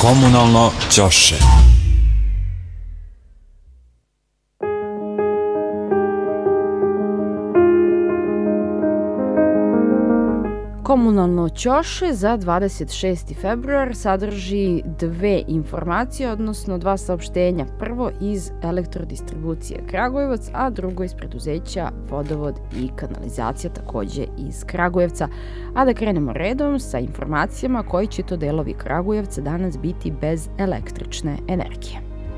Komunalno ćoše. Komunalno ćoše za 26. februar sadrži dve informacije, odnosno dva saopštenja. Prvo iz Elektrodistribucije Kragujevac, a drugo iz preduzeća Vodovod i kanalizacija, takođe iz Kragujevca. A da krenemo redom sa informacijama koji će to delovi Kragujevca danas biti bez električne energije.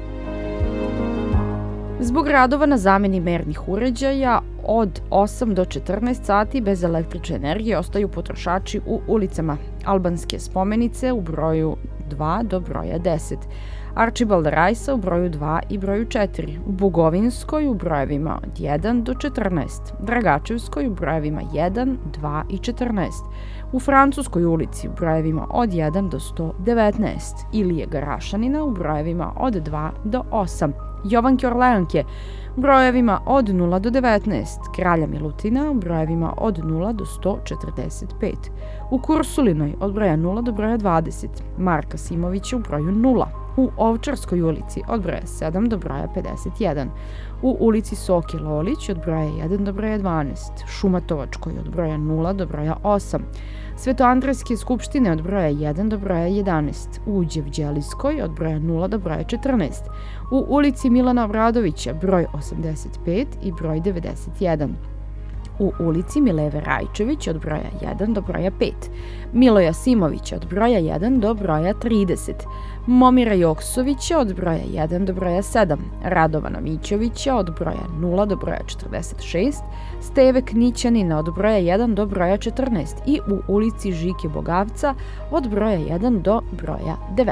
Zbog radova na zameni mernih uređaja od 8 do 14 sati bez električne energije ostaju potrošači u ulicama Albanske spomenice u broju 2 do broja 10, Arčibalda Rajsa u broju 2 i broju 4, u Bugovinskoj u brojevima od 1 do 14, Dragačevskoj u brojevima 1, 2 i 14, u Francuskoj ulici u brojevima od 1 do 119, Ilije Garašanina u brojevima od 2 do 8, Jovanke Orleanke u brojevima od 0 do 19, Kralja Milutina u brojevima od 0 do 145, u Kursulinoj od broja 0 do broja 20, Marka Simovića u broju 0, u Ovčarskoj ulici od broja 7 do broja 51, u ulici Soki Lolić od broja 1 do broja 12, Šumatovačkoj od broja 0 do broja 8, Svetoandrejske skupštine od broja 1 do broja 11, u Đevđelijskoj od broja 0 do broja 14, u ulici Milana Obradovića broj 85 i broj 91, u ulici Mileve Rajčević od broja 1 do broja 5, Miloja Simovića od broja 1 do broja 30, Momira Joksovića od broja 1 do broja 7, Radovana Mićovića od broja 0 do broja 46, Steve Knićanina od broja 1 do broja 14 i u ulici Žike Bogavca od broja 1 do broja 19.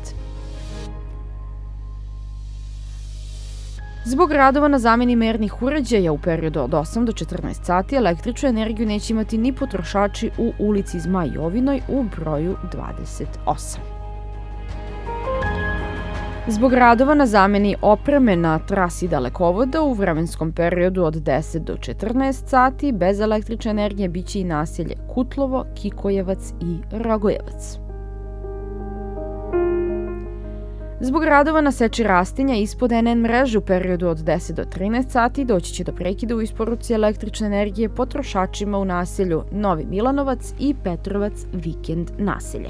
Zbog radova na zameni mernih uređaja u periodu od 8 do 14 sati električnu energiju neće imati ni potrošači u ulici Zmaj Jovinoj u broju 28. Zbog radova na zameni opreme na trasi dalekovoda u vremenskom periodu od 10 do 14 sati bez električne energije biće i naselje Kutlovo, Kikojevac i Ragojevac. Zbog radova na seči rastinja ispod NN mreže u periodu od 10 do 13 sati doći će do prekida u isporuci električne energije potrošačima u naselju Novi Milanovac i Petrovac Vikend naselje.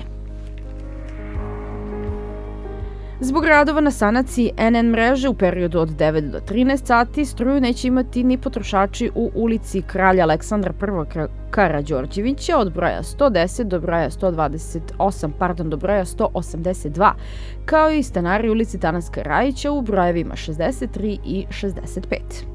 Zbog radova na sanaciji NN mreže u periodu od 9 do 13 sati struju neće imati ni potrošači u ulici Kralja Aleksandra I Karađorđevića od broja 110 do broja 128, do broja 182, kao i stanari ulici Tanaska Rajića u brojevima 63 i 65.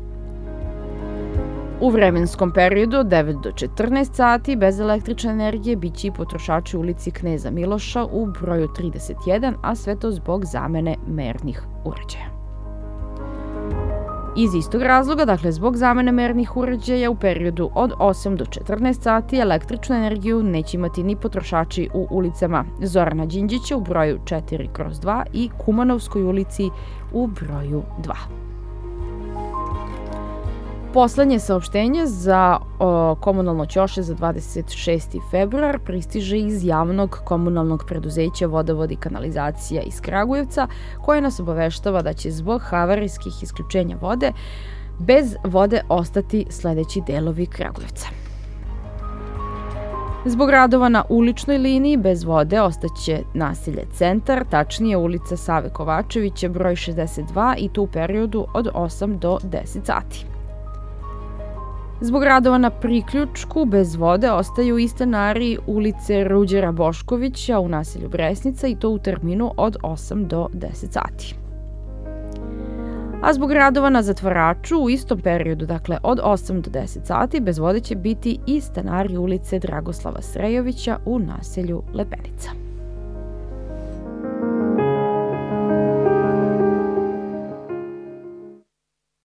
U vremenskom periodu od 9 do 14 sati bez električne energije biće i potrošači u ulici Kneza Miloša u broju 31, a sve to zbog zamene mernih uređaja. Iz istog razloga, dakle zbog zamene mernih uređaja u periodu od 8 do 14 sati električnu energiju neće imati ni potrošači u ulicama Zorana Đinđića u broju 4/2 i Kumanovskoj ulici u broju 2. Poslednje saopštenje za komunalno ćoše za 26. februar pristiže iz javnog komunalnog preduzeća Vodovod i kanalizacija iz Kragujevca, koje nas obaveštava da će zbog havarijskih isključenja vode bez vode ostati sledeći delovi Kragujevca. Zbog radova na uličnoj liniji bez vode ostaće naselje Centar, tačnije ulica Save Kovačevića broj 62 i to u periodu od 8 do 10 sati. Zbog radova na priključku bez vode ostaju i stanari ulice Ruđera Boškovića u naselju Bresnica i to u terminu od 8 do 10 sati. A zbog radova na zatvaraču u istom periodu, dakle od 8 do 10 sati, bez vode će biti i stanari ulice Dragoslava Srejovića u naselju Lepenica.